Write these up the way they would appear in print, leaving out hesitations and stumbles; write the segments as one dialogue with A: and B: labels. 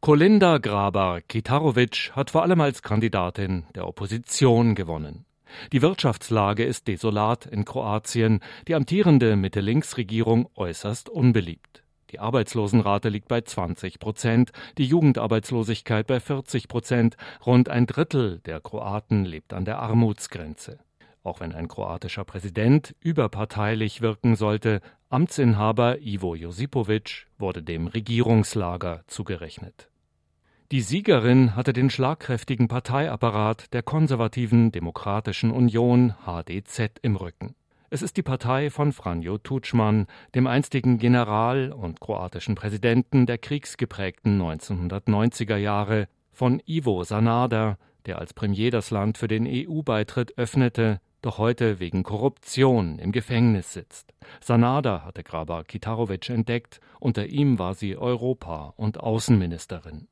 A: Kolinda Grabar-Kitarović hat vor allem als Kandidatin der Opposition gewonnen. Die Wirtschaftslage ist desolat in Kroatien, die amtierende Mitte-Links-Regierung äußerst unbeliebt. Die Arbeitslosenrate liegt bei 20%, die Jugendarbeitslosigkeit bei 40%, rund ein Drittel der Kroaten lebt an der Armutsgrenze. Auch wenn ein kroatischer Präsident überparteilich wirken sollte, Amtsinhaber Ivo Josipović wurde dem Regierungslager zugerechnet. Die Siegerin hatte den schlagkräftigen Parteiapparat der konservativen Demokratischen Union HDZ im Rücken. Es ist die Partei von Franjo Tuđman, dem einstigen General und kroatischen Präsidenten der kriegsgeprägten 1990er Jahre, von Ivo Sanader, der als Premier das Land für den EU-Beitritt öffnete, doch heute wegen Korruption im Gefängnis sitzt. Sanader hatte Grabar-Kitarović entdeckt, unter ihm war sie Europa- und Außenministerin.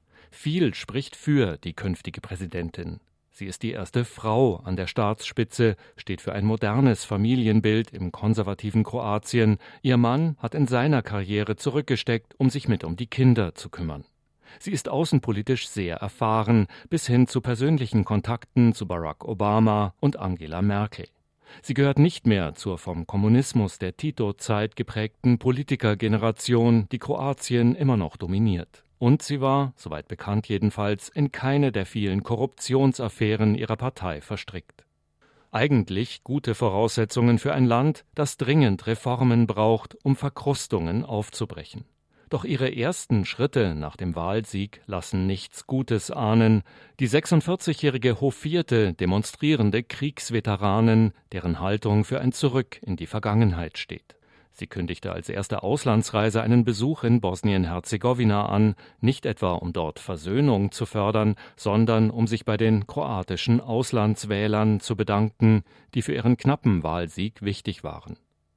A: Viel spricht für die künftige Präsidentin. Sie ist die erste Frau an der Staatsspitze, steht für ein modernes Familienbild im konservativen Kroatien. Ihr Mann hat in seiner Karriere zurückgesteckt, um sich um die Kinder zu kümmern. Sie ist außenpolitisch sehr erfahren, bis hin zu persönlichen Kontakten zu Barack Obama und Angela Merkel. Sie gehört nicht mehr zur vom Kommunismus der Tito-Zeit geprägten Politikergeneration, die Kroatien immer noch dominiert. Und sie war, soweit bekannt jedenfalls, in keine der vielen Korruptionsaffären ihrer Partei verstrickt. Eigentlich gute Voraussetzungen für ein Land, das dringend Reformen braucht, um Verkrustungen aufzubrechen. Doch ihre ersten Schritte nach dem Wahlsieg lassen nichts Gutes ahnen. Die 46-jährige hofierte, demonstrierende Kriegsveteranin, deren Haltung für ein Zurück in die Vergangenheit steht. Sie kündigte als erste Auslandsreise einen Besuch in Bosnien-Herzegowina an, nicht etwa um dort Versöhnung zu fördern, sondern um sich bei den kroatischen Auslandswählern zu bedanken, die für ihren knappen Wahlsieg wichtig waren.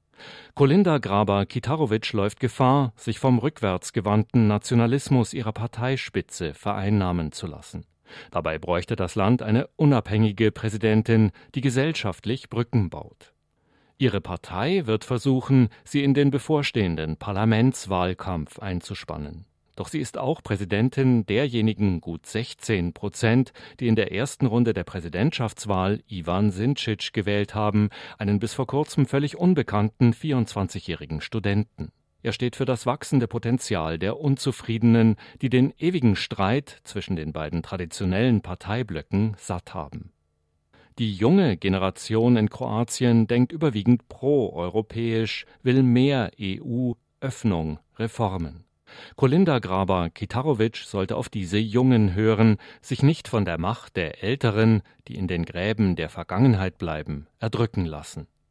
A: Kolinda Grabar-Kitarović läuft Gefahr, sich vom rückwärtsgewandten Nationalismus ihrer Parteispitze vereinnahmen zu lassen. Dabei bräuchte das Land eine unabhängige Präsidentin, die gesellschaftlich Brücken baut. Ihre Partei wird versuchen, sie in den bevorstehenden Parlamentswahlkampf einzuspannen. Doch sie ist auch Präsidentin derjenigen gut 16%, die in der ersten Runde der Präsidentschaftswahl Ivan Sinčić gewählt haben, einen bis vor kurzem völlig unbekannten 24-jährigen Studenten. Er steht für das wachsende Potenzial der Unzufriedenen, die den ewigen Streit zwischen den beiden traditionellen Parteiblöcken satt haben. Die junge Generation in Kroatien denkt überwiegend pro-europäisch, will mehr EU, Öffnung, Reformen. Kolinda Grabar-Kitarović sollte auf diese Jungen hören, sich nicht von der Macht der Älteren, die in den Gräben der Vergangenheit bleiben, erdrücken lassen.